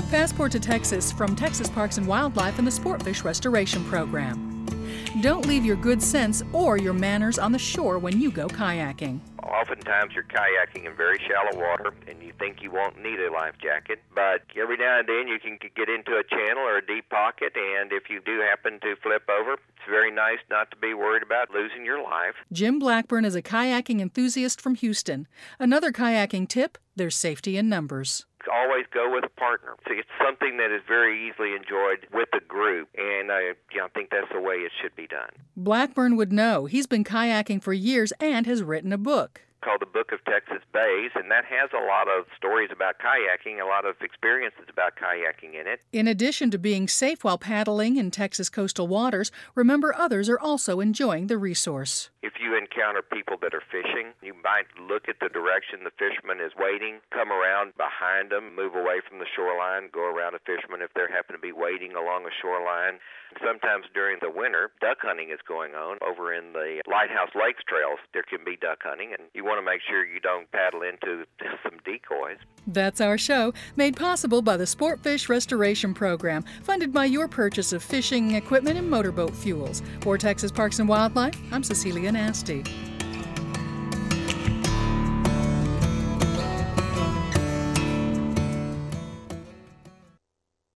Passport to Texas from Texas Parks and Wildlife and the Sportfish Restoration Program. Don't leave your good sense or your manners on the shore when you go kayaking. Oftentimes you're kayaking in very shallow water and you think you won't need a life jacket, but every now and then you can get into a channel or a deep pocket, and if you do happen to flip over, it's very nice not to be worried about losing your life. Jim Blackburn is a kayaking enthusiast from Houston. Another kayaking tip, there's safety in numbers. Always go with a partner. So it's something that is very easily enjoyed with a group, and I think that's the way it should be done. Blackburn would know. He's been kayaking for years and has written a book called The Book of Texas Bays, and that has a lot of stories about kayaking, a lot of experiences about kayaking in it. In addition to being safe while paddling in Texas coastal waters, remember others are also enjoying the resource. If you encounter people that are fishing, you might look at the direction the fisherman is wading, come around behind them, move away from the shoreline, go around a fisherman if they happen to be wading along a shoreline. Sometimes during the winter, duck hunting is going on. Over in the Lighthouse Lakes trails, there can be duck hunting, and you want to make sure you don't paddle into some decoys. That's our show, made possible by the Sportfish Restoration Program, funded by your purchase of fishing equipment and motorboat fuels. For Texas Parks and Wildlife, I'm Cecilia Nasty.